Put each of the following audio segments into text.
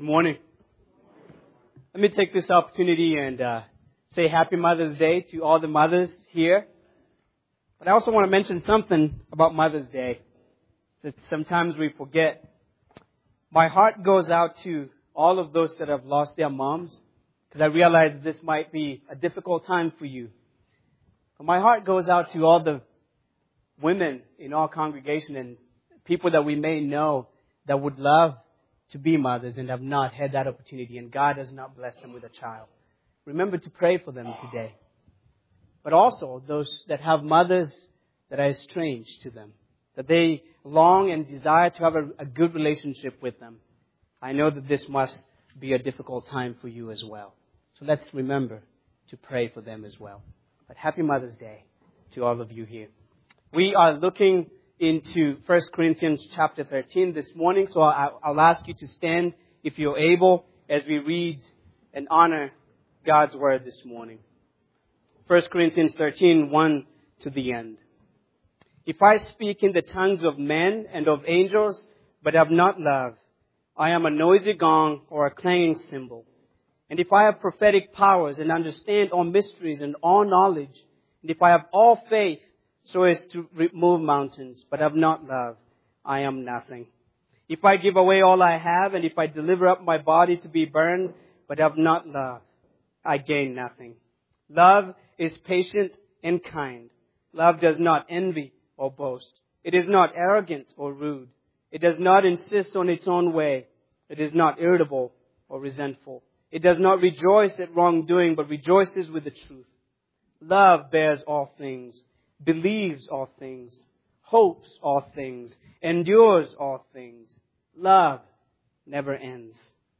Good morning. Let me take this opportunity and say Happy Mother's Day to all the mothers here. But I also want to mention something about Mother's Day that sometimes we forget. My heart goes out to all of those that have lost their moms, because I realize this might be a difficult time for you. But my heart goes out to all the women in our congregation and people that we may know that would love to be mothers and have not had that opportunity, and God has not blessed them with a child. Remember to pray for them today. But also those that have mothers that are estranged to them, that they long and desire to have a good relationship with them. I know that this must be a difficult time for you as well. So let's remember to pray for them as well. But Happy Mother's Day to all of you here. We are looking into 1 Corinthians chapter 13 this morning. So I'll ask you to stand if you're able as we read and honor God's word this morning. 1 Corinthians 13, 1 to the end. If I speak in the tongues of men and of angels, but have not love, I am a noisy gong or a clanging cymbal. And if I have prophetic powers and understand all mysteries and all knowledge, and if I have all faith so as to remove mountains, but have not love, I am nothing. If I give away all I have, and if I deliver up my body to be burned, but have not love, I gain nothing. Love is patient and kind. Love does not envy or boast. It is not arrogant or rude. It does not insist on its own way. It is not irritable or resentful. It does not rejoice at wrongdoing, but rejoices with the truth. Love bears all things, believes all things, hopes all things, endures all things. Love never ends.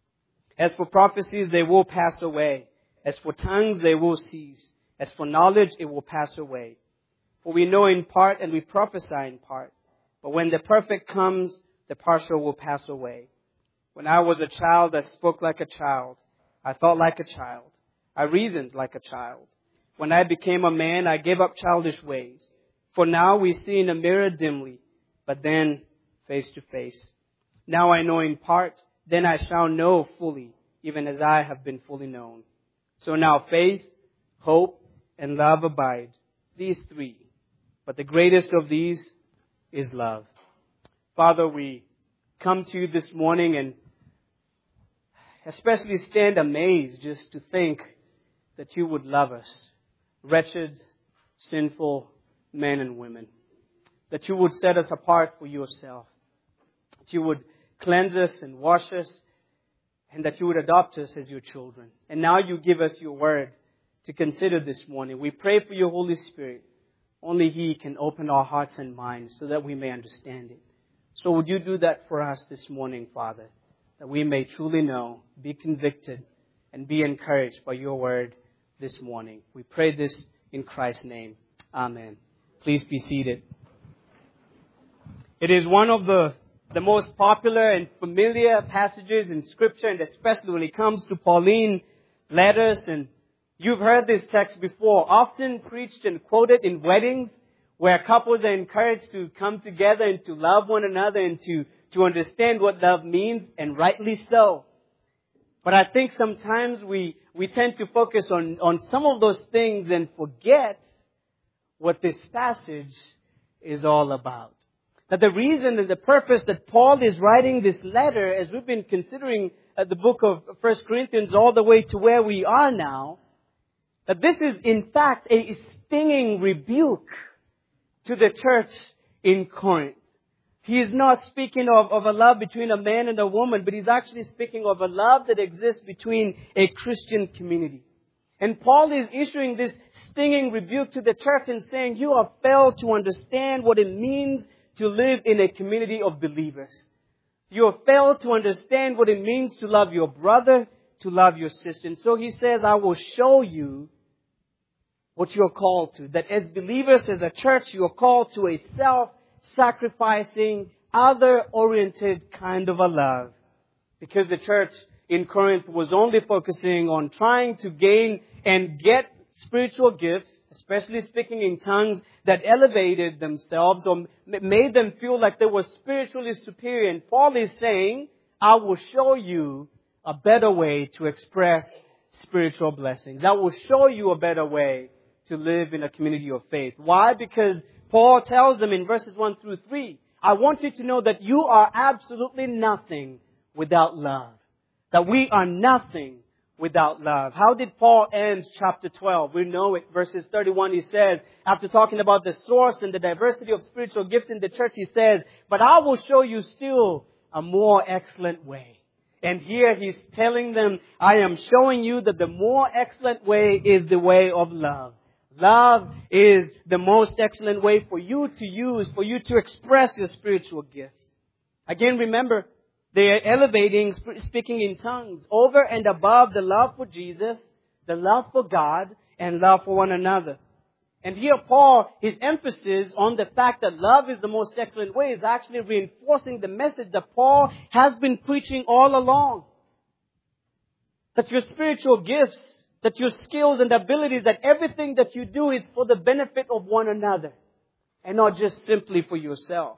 As for prophecies, they will pass away. As for tongues, they will cease. As for knowledge, it will pass away. For we know in part and we prophesy in part. But when the perfect comes, the partial will pass away. When I was a child, I spoke like a child. I thought like a child. I reasoned like a child. When I became a man, I gave up childish ways. For now we see in a mirror dimly, but then face to face. Now I know in part, then I shall know fully, even as I have been fully known. So now faith, hope, and love abide, these three. But the greatest of these is love. Father, we come to you this morning and especially stand amazed just to think that you would love us, wretched, sinful men and women. That you would set us apart for yourself. That you would cleanse us and wash us, and that you would adopt us as your children. And now you give us your word to consider this morning. We pray for your Holy Spirit. Only He can open our hearts and minds so that we may understand it. So would you do that for us this morning, Father, that we may truly know, be convicted, and be encouraged by your word this morning. We pray this in Christ's name. Amen. Please be seated. It is one of the most popular and familiar passages in Scripture, and especially when it comes to Pauline letters. And you've heard this text before, often preached and quoted in weddings, where couples are encouraged to come together and to love one another and to understand what love means, and rightly so. But I think sometimes we tend to focus on some of those things and forget what this passage is all about. That the reason and the purpose that Paul is writing this letter, as we've been considering the book of 1 Corinthians all the way to where we are now, that this is in fact a stinging rebuke to the church in Corinth. He is not speaking of a love between a man and a woman, but he's actually speaking of a love that exists between a Christian community. And Paul is issuing this stinging rebuke to the church and saying, you have failed to understand what it means to live in a community of believers. You have failed to understand what it means to love your brother, to love your sister. And so he says, I will show you what you're called to. That as believers, as a church, you are called to a self-sacrificing, other-oriented kind of a love. Because the church in Corinth was only focusing on trying to gain and get spiritual gifts, especially speaking in tongues, that elevated themselves or made them feel like they were spiritually superior. And Paul is saying, I will show you a better way to express spiritual blessings. That will show you a better way to live in a community of faith. Why? Because Paul tells them in verses 1 through 3, I want you to know that you are absolutely nothing without love. That we are nothing without love. How did Paul end chapter 12? We know it. Verses 31, he says, after talking about the source and the diversity of spiritual gifts in the church, he says, but I will show you still a more excellent way. And here he's telling them, I am showing you that the more excellent way is the way of love. Love is the most excellent way for you to use, for you to express your spiritual gifts. Again, remember, they are elevating speaking in tongues over and above the love for Jesus, the love for God, and love for one another. And here Paul, his emphasis on the fact that love is the most excellent way is actually reinforcing the message that Paul has been preaching all along. That your spiritual gifts, that your skills and abilities, that everything that you do is for the benefit of one another and not just simply for yourself.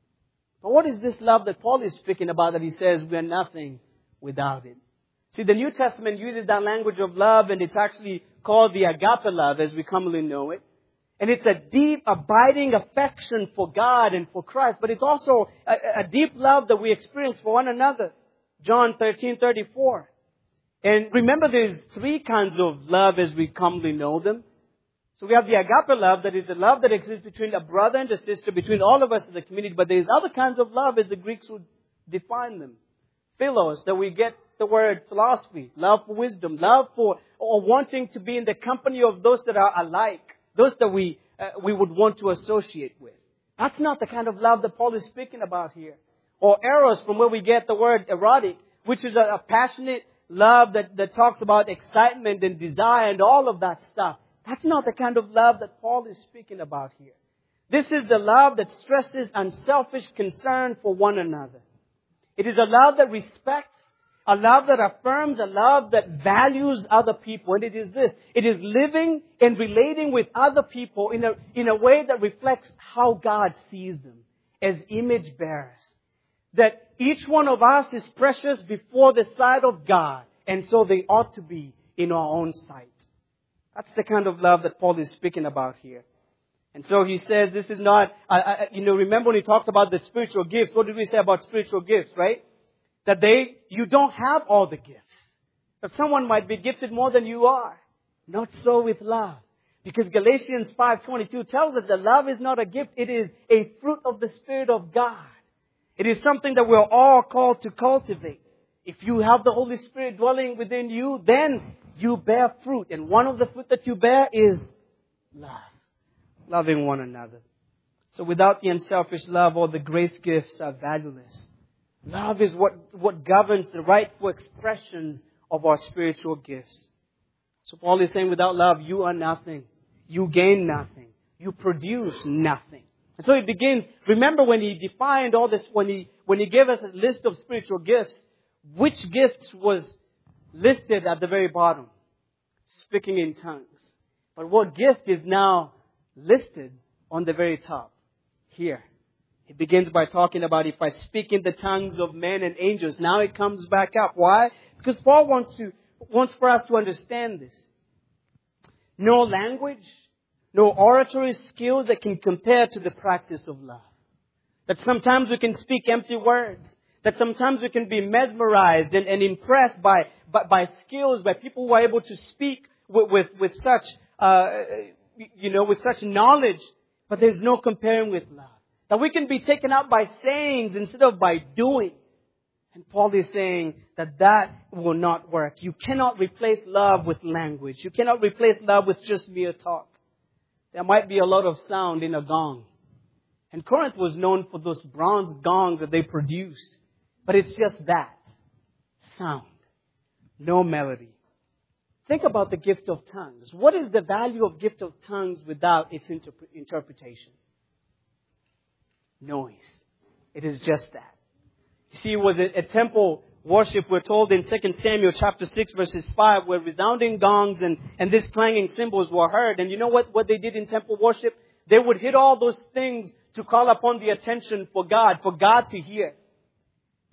But what is this love that Paul is speaking about that he says we are nothing without it? See, the New Testament uses that language of love, and it's actually called the agape love as we commonly know it. And it's a deep, abiding affection for God and for Christ, but it's also a deep love that we experience for one another. John 13:34. And remember, there's three kinds of love as we commonly know them. So we have the agape love, that is the love that exists between a brother and a sister, between all of us as a community. But there's other kinds of love as the Greeks would define them. Philos, that we get the word philosophy, love for wisdom, love for or wanting to be in the company of those that are alike, those that we would want to associate with. That's not the kind of love that Paul is speaking about here. Or eros, from where we get the word erotic, which is a passionate love that talks about excitement and desire and all of that stuff. That's not the kind of love that Paul is speaking about here. This is the love that stresses unselfish concern for one another. It is a love that respects, a love that affirms, a love that values other people. And it is this. It is living and relating with other people in a way that reflects how God sees them as image bearers. That each one of us is precious before the sight of God. And so they ought to be in our own sight. That's the kind of love that Paul is speaking about here. And so he says this is not, remember when he talked about the spiritual gifts, what did we say about spiritual gifts, right? That you don't have all the gifts. That someone might be gifted more than you are. Not so with love. Because Galatians 5:22 tells us that love is not a gift, it is a fruit of the Spirit of God. It is something that we're all called to cultivate. If you have the Holy Spirit dwelling within you, then you bear fruit. And one of the fruit that you bear is love. Loving one another. So without the unselfish love, all the grace gifts are valueless. Love is what governs the rightful expressions of our spiritual gifts. So Paul is saying without love, you are nothing. You gain nothing. You produce nothing. And so he begins, remember when he defined all this, when he gave us a list of spiritual gifts, which gift was listed at the very bottom? Speaking in tongues. But what gift is now listed on the very top? Here. He begins by talking about if I speak in the tongues of men and angels. Now it comes back up. Why? Because Paul wants for us to understand this. No language, no oratory skills that can compare to the practice of love. That sometimes we can speak empty words. That sometimes we can be mesmerized and impressed by skills, by people who are able to speak with such, with such knowledge. But there's no comparing with love. That we can be taken out by sayings instead of by doing. And Paul is saying that will not work. You cannot replace love with language. You cannot replace love with just mere talk. There might be a lot of sound in a gong. And Corinth was known for those bronze gongs that they produced. But it's just that. Sound. No melody. Think about the gift of tongues. What is the value of gift of tongues without its interpretation? Noise. It is just that. You see, with a temple worship, we're told in 2 Samuel chapter 6 verses 5, where resounding gongs and these clanging cymbals were heard. And you know what they did in temple worship? They would hit all those things to call upon the attention for God to hear.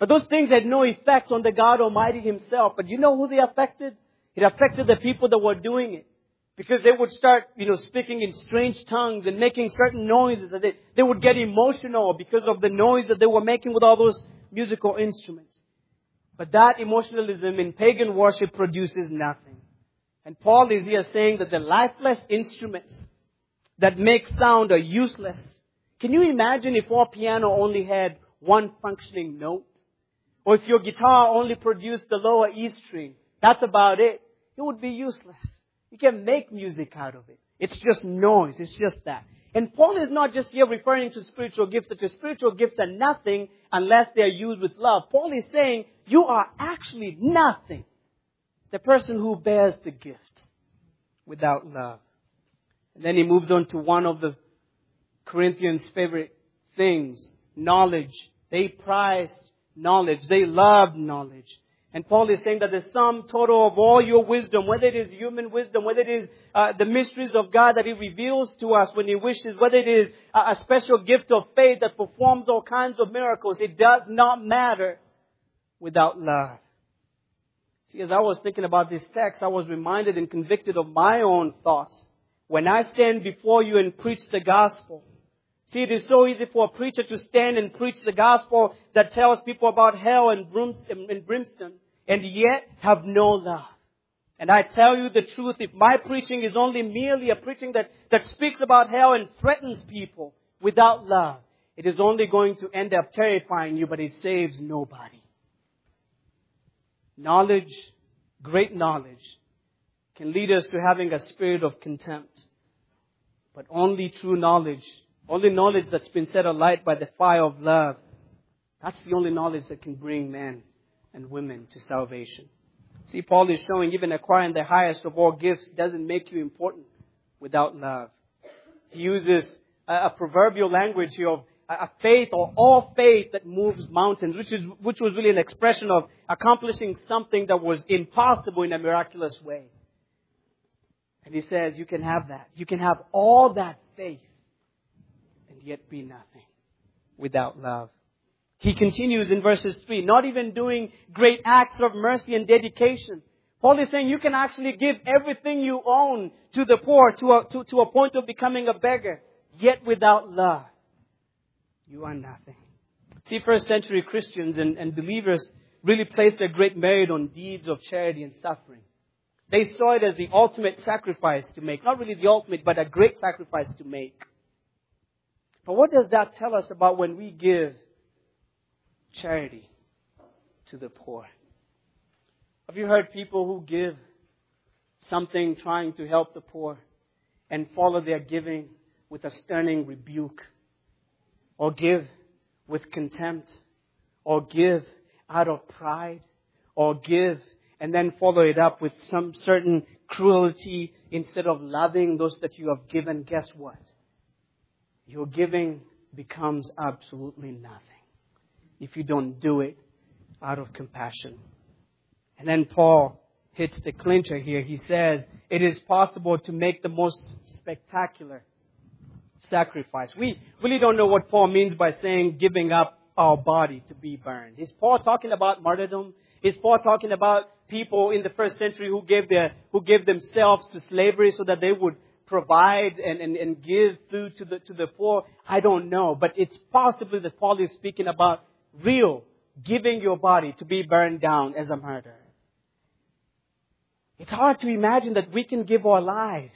But those things had no effect on the God Almighty Himself. But you know who they affected? It affected the people that were doing it. Because they would start, speaking in strange tongues and making certain noises. That they would get emotional because of the noise that they were making with all those musical instruments. But that emotionalism in pagan worship produces nothing. And Paul is here saying that the lifeless instruments that make sound are useless. Can you imagine if our piano only had one functioning note? Or if your guitar only produced the lower E string? That's about it. It would be useless. You can make music out of it. It's just noise. It's just that. And Paul is not just here referring to spiritual gifts, that your spiritual gifts are nothing unless they are used with love. Paul is saying you are actually nothing. The person who bears the gift without love. And then he moves on to one of the Corinthians' favorite things, knowledge. They prized knowledge. They loved knowledge. And Paul is saying that the sum total of all your wisdom, whether it is human wisdom, whether it is the mysteries of God that He reveals to us when He wishes, whether it is a special gift of faith that performs all kinds of miracles, it does not matter without love. See, as I was thinking about this text, I was reminded and convicted of my own thoughts. When I stand before you and preach the gospel, see, it is so easy for a preacher to stand and preach the gospel that tells people about hell and brimstone, and yet have no love. And I tell you the truth, if my preaching is only merely a preaching that speaks about hell and threatens people without love, it is only going to end up terrifying you, but it saves nobody. Knowledge, great knowledge, can lead us to having a spirit of contempt. But only true knowledge, only knowledge that's been set alight by the fire of love, that's the only knowledge that can bring men and women to salvation. See, Paul is showing even acquiring the highest of all gifts doesn't make you important without love. He uses a proverbial language here of a faith or all faith that moves mountains, which was really an expression of accomplishing something that was impossible in a miraculous way. And he says you can have that. You can have all that faith and yet be nothing without love. He continues in verses 3, not even doing great acts of mercy and dedication. Paul is saying you can actually give everything you own to the poor to a point of becoming a beggar, yet without love, you are nothing. See, first century Christians and believers really placed their great merit on deeds of charity and suffering. They saw it as the ultimate sacrifice to make. Not really the ultimate, but a great sacrifice to make. But what does that tell us about when we give charity to the poor? Have you heard people who give something trying to help the poor and follow their giving with a stern rebuke? Or give with contempt? Or give out of pride? Or give and then follow it up with some certain cruelty instead of loving those that you have given? Guess what? Your giving becomes absolutely nothing if you don't do it out of compassion. And then Paul hits the clincher here. He says it is possible to make the most spectacular sacrifice. We really don't know what Paul means by saying giving up our body to be burned. Is Paul talking about martyrdom? Is Paul talking about people in the first century who gave themselves to slavery so that they would provide and give food to the poor? I don't know. But it's possibly that Paul is speaking about real giving your body to be burned down as a murder. It's hard to imagine that we can give our lives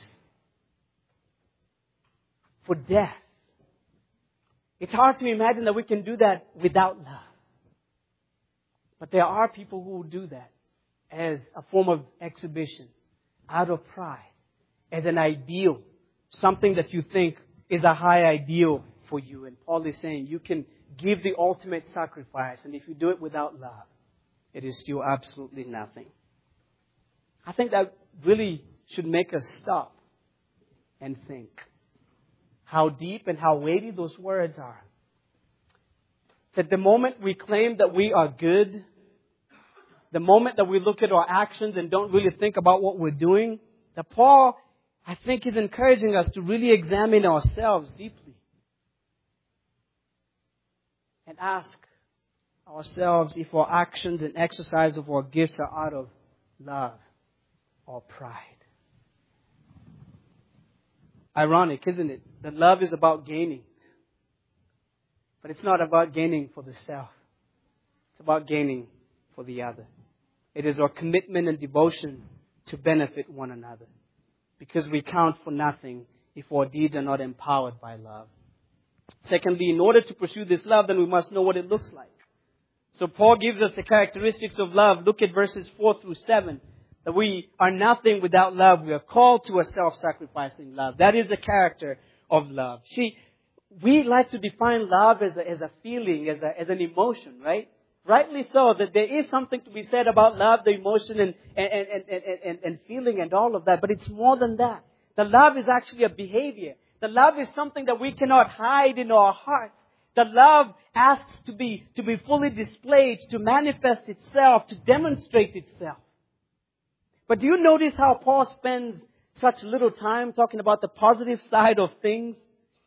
for death. It's hard to imagine that we can do that without love. But there are people who will do that as a form of exhibition, out of pride, as an ideal, something that you think is a high ideal for you. And Paul is saying you can give the ultimate sacrifice, and if you do it without love, it is still absolutely nothing. I think that really should make us stop and think how deep and how weighty those words are. That the moment we claim that we are good, the moment that we look at our actions and don't really think about what we're doing, that Paul, I think, is encouraging us to really examine ourselves deeply and ask, ourselves if our actions and exercise of our gifts are out of love or pride. Ironic, isn't it? That love is about gaining. But it's not about gaining for the self. It's about gaining for the other. It is our commitment and devotion to benefit one another. Because we count for nothing if our deeds are not empowered by love. Secondly, in order to pursue this love, then we must know what it looks like. So Paul gives us the characteristics of love. Look at verses 4 through 7. That we are nothing without love. We are called to a self-sacrificing love. That is the character of love. See, we like to define love as a feeling, as an emotion, right? Rightly so, that there is something to be said about love, the emotion and feeling and all of that. But it's more than that. The love is actually a behavior. The love is something that we cannot hide in our hearts. The love asks to be fully displayed, to manifest itself, to demonstrate itself. But do you notice how Paul spends such little time talking about the positive side of things?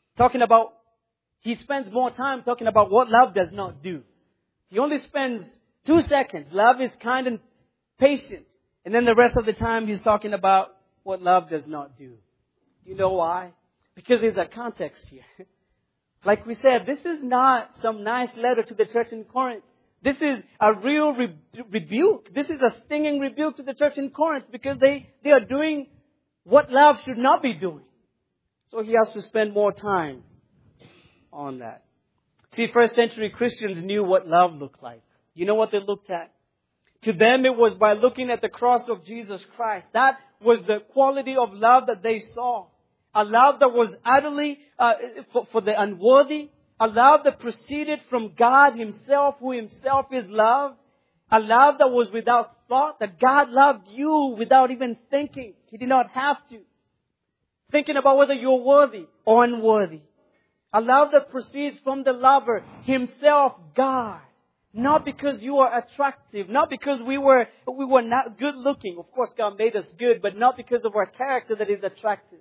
He spends more time talking about what love does not do. He only spends 2 seconds. Love is kind and patient. And then the rest of the time he's talking about what love does not do. Do you know why? Because there's a context here. Like we said, this is not some nice letter to the church in Corinth. This is a real rebuke. This is a stinging rebuke to the church in Corinth because they are doing what love should not be doing. So he has to spend more time on that. See, first century Christians knew what love looked like. You know what they looked at? To them it was by looking at the cross of Jesus Christ. That was the quality of love that they saw. A love that was utterly for the unworthy. A love that proceeded from God Himself, who Himself is love. A love that was without thought, that God loved you without even thinking. He did not have to. Thinking about whether you're worthy or unworthy. A love that proceeds from the lover, Himself, God. Not because you are attractive, not because we were not good looking. Of course, God made us good, but not because of our character that is attractive.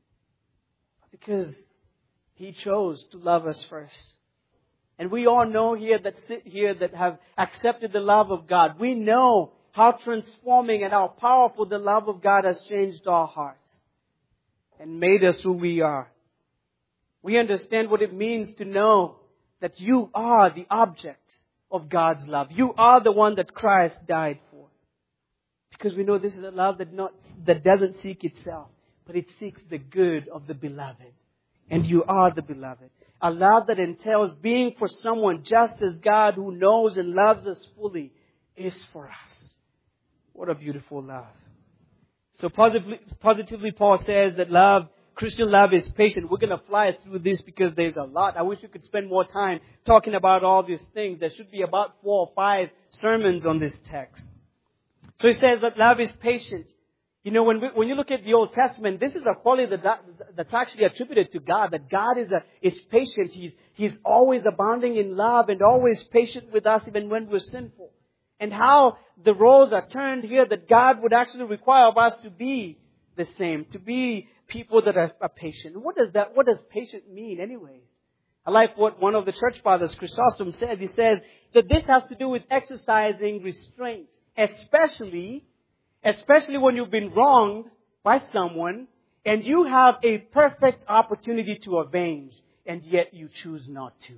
Because He chose to love us first. And we all know here that sit here that have accepted the love of God. We know how transforming and how powerful the love of God has changed our hearts and made us who we are. We understand what it means to know that you are the object of God's love. You are the one that Christ died for. Because we know this is a love that doesn't seek itself, but it seeks the good of the beloved. And you are the beloved. A love that entails being for someone just as God, who knows and loves us fully, is for us. What a beautiful love. So positively Paul says that Christian love is patient. We're going to fly through this because there's a lot. I wish we could spend more time talking about all these things. There should be about 4 or 5 sermons on this text. So he says that love is patient. You know, when you look at the Old Testament, this is a quality that's actually attributed to God. That God is patient. He's always abounding in love and always patient with us even when we're sinful. And how the roles are turned here, that God would actually require of us to be the same, to be people that are patient. What does patient mean anyways? I like what one of the church fathers, Chrysostom, said. He says that this has to do with exercising restraint, especially when you've been wronged by someone and you have a perfect opportunity to avenge and yet you choose not to.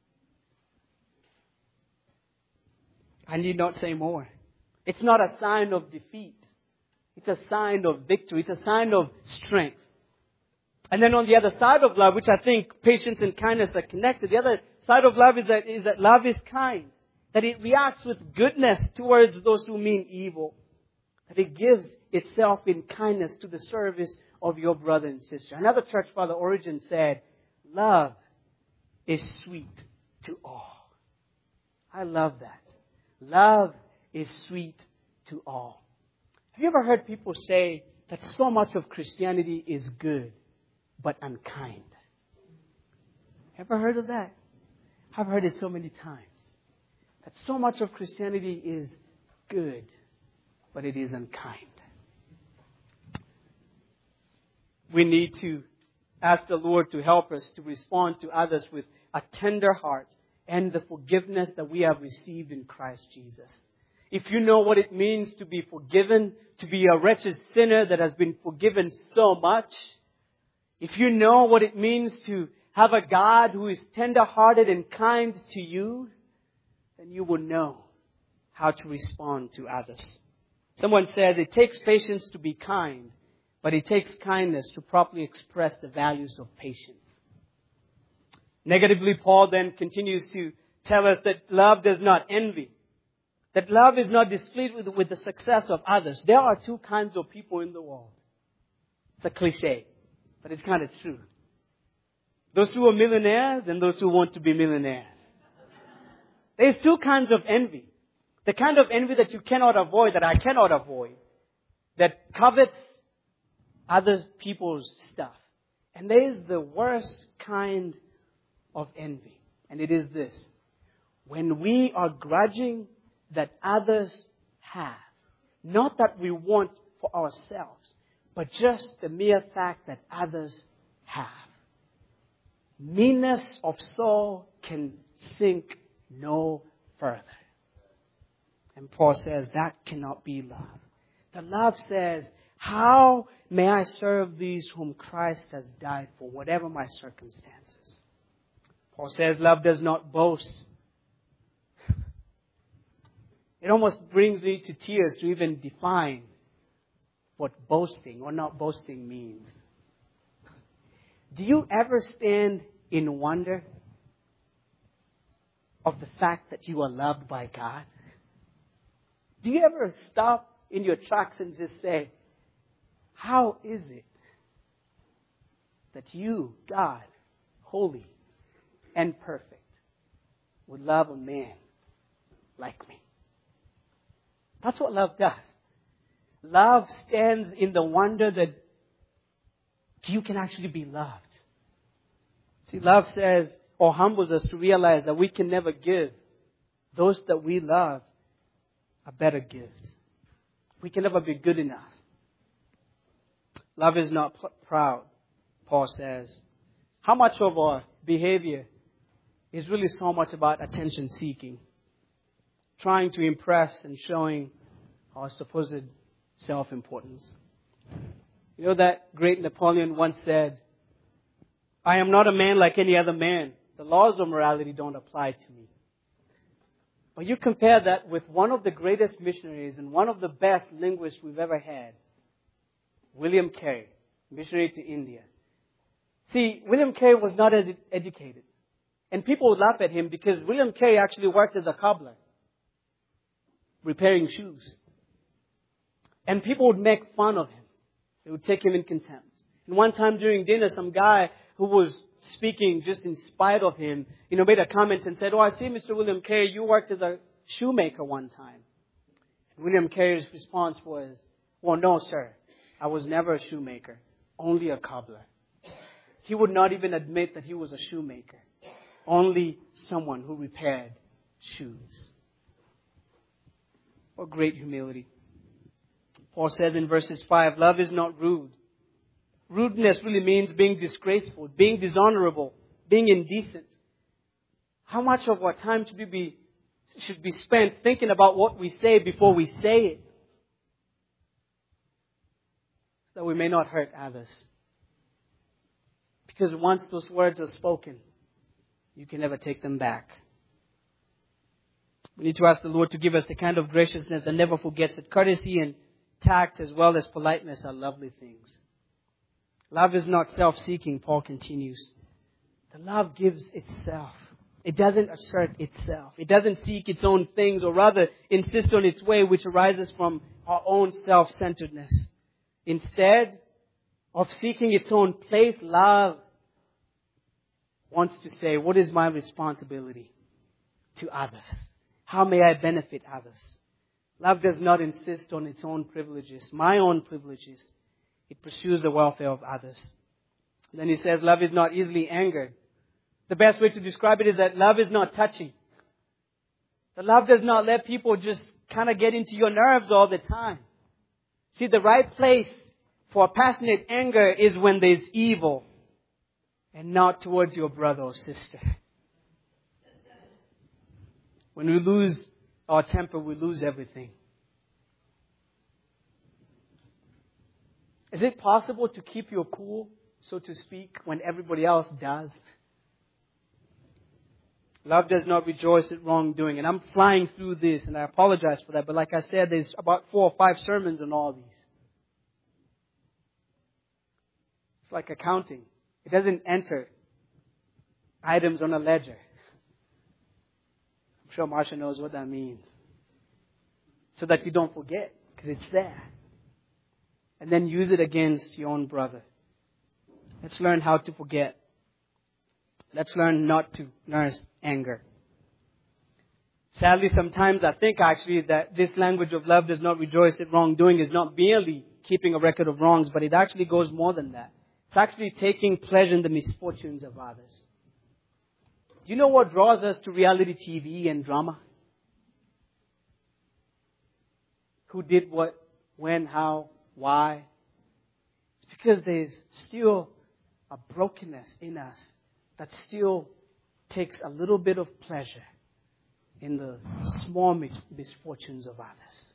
I need not say more. It's not a sign of defeat. It's a sign of victory. It's a sign of strength. And then on the other side of love, which I think patience and kindness are connected, the other side of love is that love is kind. That it reacts with goodness towards those who mean evil. That it gives itself in kindness to the service of your brother and sister. Another church father, Origen, said, love is sweet to all. I love that. Love is sweet to all. Have you ever heard people say that so much of Christianity is good, but unkind? Ever heard of that? I've heard it so many times. That so much of Christianity is good, but it is unkind. We need to ask the Lord to help us to respond to others with a tender heart and the forgiveness that we have received in Christ Jesus. If you know what it means to be forgiven, to be a wretched sinner that has been forgiven so much, if you know what it means to have a God who is tender-hearted and kind to you, then you will know how to respond to others. Someone says it takes patience to be kind, but it takes kindness to properly express the values of patience. Negatively, Paul then continues to tell us that love does not envy. That love is not displeased with the success of others. There are two kinds of people in the world. It's a cliche, but it's kind of true. Those who are millionaires and those who want to be millionaires. There's two kinds of envy. The kind of envy that you cannot avoid, that I cannot avoid, that covets other people's stuff. And there is the worst kind of envy. And it is this. When we are grudging that others have. Not that we want for ourselves, but just the mere fact that others have. Meanness of soul can sink no further. And Paul says that cannot be love. The love says, how may I serve these whom Christ has died for, whatever my circumstances? Paul says love does not boast. It almost brings me to tears to even define what boasting or not boasting means. Do you ever stand in wonder of the fact that you are loved by God? Do you ever stop in your tracks and just say, how is it that you, God, holy and perfect, would love a man like me? That's what love does. Love stands in the wonder that you can actually be loved. See, love says, or humbles us to realize that we can never give those that we love a better gift. We can never be good enough. Love is not proud, Paul says. How much of our behavior is really so much about attention seeking? Trying to impress and showing our supposed self-importance. You know that great Napoleon once said, I am not a man like any other man. The laws of morality don't apply to me. But you compare that with one of the greatest missionaries and one of the best linguists we've ever had, William Carey, missionary to India. See, William Carey was not as educated. And people would laugh at him because William Carey actually worked as a cobbler, repairing shoes. And people would make fun of him. They would take him in contempt. And one time during dinner, some guy who was speaking just in spite of him, made a comment and said, I see, Mr. William Carey, you worked as a shoemaker one time. And William Carey's response was, well, no, sir. I was never a shoemaker, only a cobbler. He would not even admit that he was a shoemaker. Only someone who repaired shoes. What great humility. Paul says in verses 5, love is not rude. Rudeness really means being disgraceful, being dishonorable, being indecent. How much of our time should be spent thinking about what we say before we say it? So that we may not hurt others. Because once those words are spoken, you can never take them back. We need to ask the Lord to give us the kind of graciousness that never forgets that courtesy and tact as well as politeness are lovely things. Love is not self-seeking, Paul continues. The love gives itself. It doesn't assert itself. It doesn't seek its own things, or rather insist on its way, which arises from our own self-centeredness. Instead of seeking its own place, love wants to say, what is my responsibility to others? How may I benefit others? Love does not insist on its own privileges, my own privileges. It pursues the welfare of others. And then he says, love is not easily angered. The best way to describe it is that love is not touchy. The love does not let people just kind of get into your nerves all the time. See, the right place for passionate anger is when there's evil and not towards your brother or sister. When we lose our temper, we lose everything. Is it possible to keep your cool, so to speak, when everybody else does? Love does not rejoice at wrongdoing. And I'm flying through this, and I apologize for that. But like I said, there's about 4 or 5 sermons on all these. It's like accounting. It doesn't enter items on a ledger. I'm sure Marsha knows what that means. So that you don't forget, because it's there. And then use it against your own brother. Let's learn how to forget. Let's learn not to nurse anger. Sadly, sometimes I think actually that this language of love does not rejoice at wrongdoing is not merely keeping a record of wrongs, but it actually goes more than that. It's actually taking pleasure in the misfortunes of others. Do you know what draws us to reality TV and drama? Who did what, when, how, why? It's because there's still a brokenness in us that still takes a little bit of pleasure in the small misfortunes of others.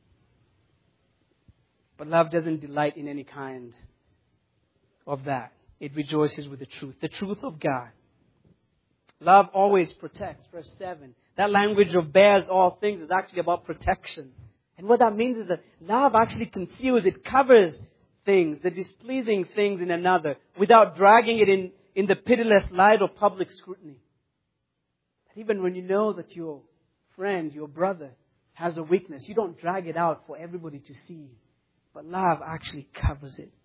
But love doesn't delight in any kind of that. It rejoices with the truth of God. Love always protects. Verse 7. That language of bears all things is actually about protection. And what that means is that love actually conceals, it covers things, the displeasing things in another, without dragging it in the pitiless light of public scrutiny. But even when you know that your friend, your brother, has a weakness, you don't drag it out for everybody to see. But love actually covers it.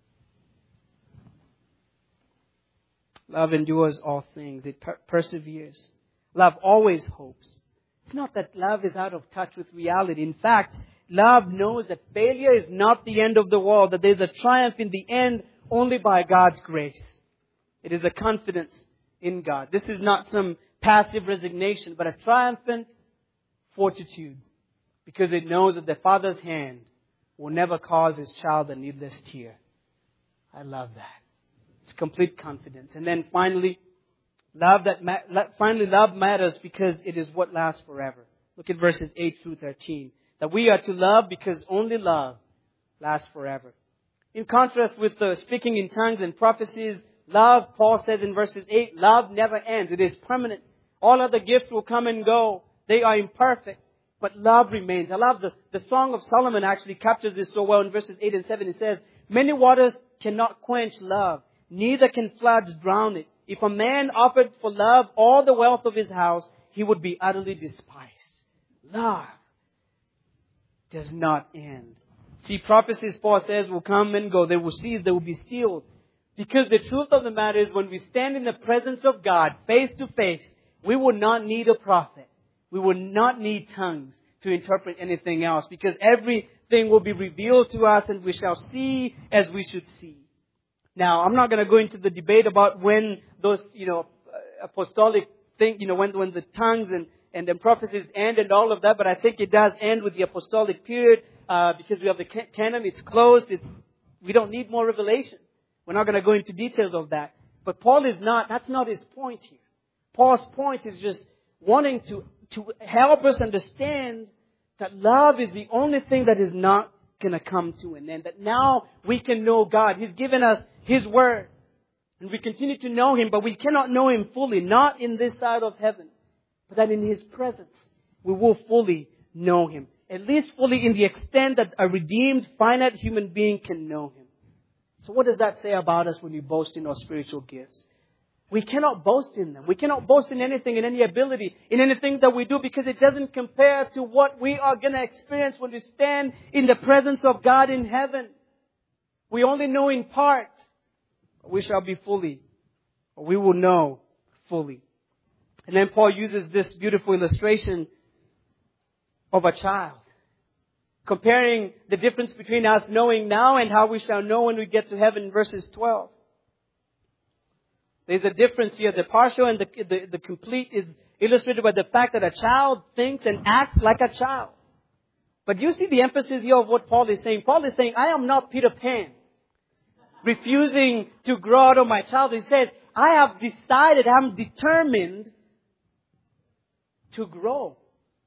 Love endures all things. It perseveres. Love always hopes. It's not that love is out of touch with reality. In fact, love knows that failure is not the end of the world, that there's a triumph in the end only by God's grace. It is a confidence in God. This is not some passive resignation, but a triumphant fortitude, because it knows that the Father's hand will never cause His child a needless tear. I love that. It's complete confidence. And then finally, love matters because it is what lasts forever. Look at verses 8 through 13. That we are to love because only love lasts forever. In contrast with the speaking in tongues and prophecies, love, Paul says in verses 8, love never ends. It is permanent. All other gifts will come and go. They are imperfect. But love remains. I love the Song of Solomon actually captures this so well in verses 8 and 7. It says, many waters cannot quench love. Neither can floods drown it. If a man offered for love all the wealth of his house, he would be utterly despised. Love does not end. See, prophecies, Paul says, will come and go. They will cease. They will be stilled. Because the truth of the matter is, when we stand in the presence of God, face to face, we will not need a prophet. We will not need tongues to interpret anything else. Because everything will be revealed to us and we shall see as we should see. Now, I'm not going to go into the debate about when those, apostolic thing, when the tongues and the prophecies end and all of that, but I think it does end with the apostolic period, because we have the canon, it's closed, we don't need more revelation. We're not going to go into details of that. But Paul that's not his point here. Paul's point is just wanting to help us understand that love is the only thing that is not going to come to an end. That now we can know God. He's given us His Word. And we continue to know Him, but we cannot know Him fully. Not in this side of heaven. But that in His presence we will fully know Him. At least fully in the extent that a redeemed, finite human being can know Him. So what does that say about us when we boast in our spiritual gifts? We cannot boast in them. We cannot boast in anything, in any ability, in anything that we do, because it doesn't compare to what we are going to experience when we stand in the presence of God in heaven. We only know in part. We shall be fully, or we will know fully. And then Paul uses this beautiful illustration of a child, comparing the difference between us knowing now and how we shall know when we get to heaven in verses 12. There's a difference here. The partial and the complete is illustrated by the fact that a child thinks and acts like a child. But you see the emphasis here of what Paul is saying. Paul is saying, I am not Peter Pan, refusing to grow out of my childhood. He said, I have decided, I'm determined to grow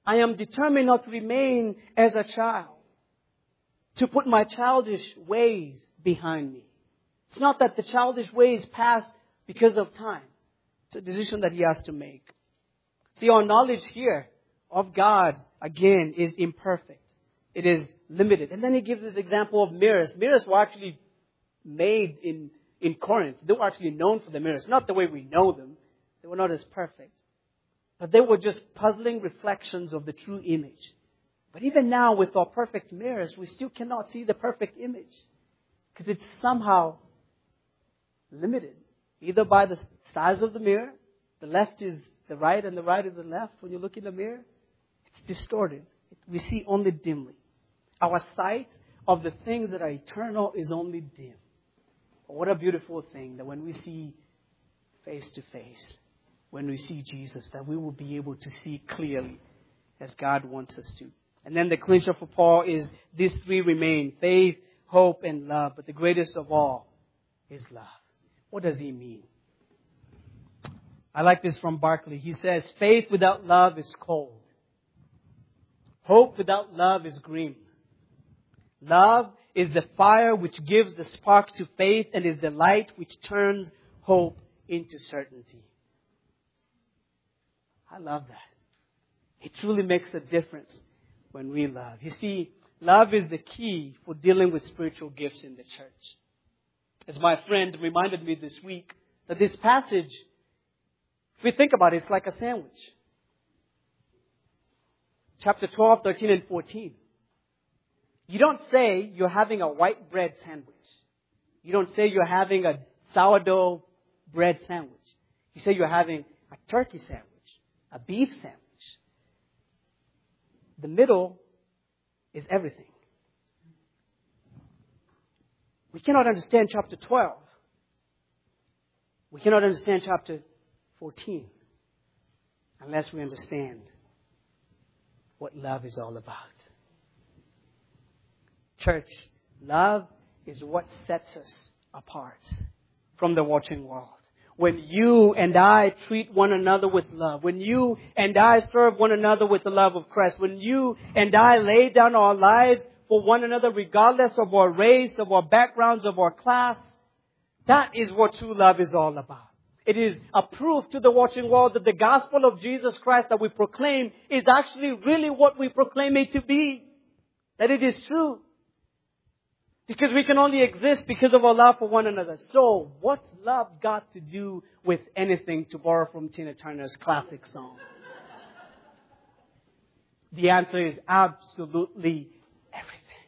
I am determined not to remain as a child, to put my childish ways behind me. It's not that the childish ways pass because of time. It's a decision that he has to make. See, our knowledge here of God, again, is imperfect. It is limited. And then he gives this example of mirrors. Mirrors were actually made in Corinth. They were actually known for the mirrors. Not the way we know them. They were not as perfect. But they were just puzzling reflections of the true image. But even now, with our perfect mirrors, we still cannot see the perfect image. Because it's somehow limited. Either by the size of the mirror, the left is the right and the right is the left. When you look in the mirror, it's distorted. We see only dimly. Our sight of the things that are eternal is only dim. But what a beautiful thing that when we see face to face, when we see Jesus, that we will be able to see clearly as God wants us to. And then the clincher for Paul is these three remain: faith, hope, and love. But the greatest of all is love. What does he mean? I like this from Barclay. He says, faith without love is cold. Hope without love is green. Love is the fire which gives the spark to faith and is the light which turns hope into certainty. I love that. It truly makes a difference when we love. You see, love is the key for dealing with spiritual gifts in the church. As my friend reminded me this week, that this passage, if we think about it, it's like a sandwich. Chapter 12, 13, and 14. You don't say you're having a white bread sandwich. You don't say you're having a sourdough bread sandwich. You say you're having a turkey sandwich, a beef sandwich. The middle is everything. We cannot understand chapter 12. We cannot understand chapter 14 unless we understand what love is all about. Church, love is what sets us apart from the watching world. When you and I treat one another with love, when you and I serve one another with the love of Christ, when you and I lay down our lives for one another regardless of our race, of our backgrounds, of our class, that is what true love is all about. It is a proof to the watching world that the gospel of Jesus Christ that we proclaim is actually really what we proclaim it to be. That it is true. Because we can only exist because of our love for one another. So, what's love got to do with anything, to borrow from Tina Turner's classic song? The answer is absolutely everything.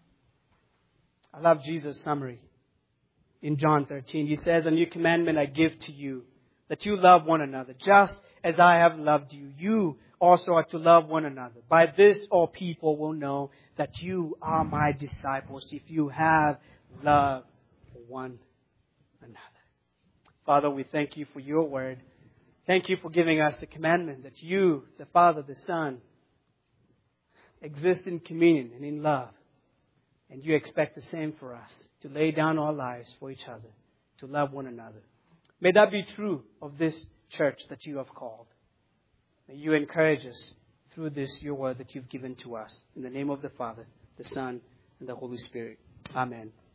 I love Jesus' summary. In John 13, he says, "A new commandment I give to you, that you love one another. Just as I have loved you, you also are to love one another. By this all people will know that you are my disciples, if you have love for one another." Father, we thank you for your word. Thank you for giving us the commandment that you, the Father, the Son, exist in communion and in love. And you expect the same for us, to lay down our lives for each other, to love one another. May that be true of this church that you have called. May you encourage us through this, your word that you've given to us. In the name of the Father, the Son, and the Holy Spirit. Amen.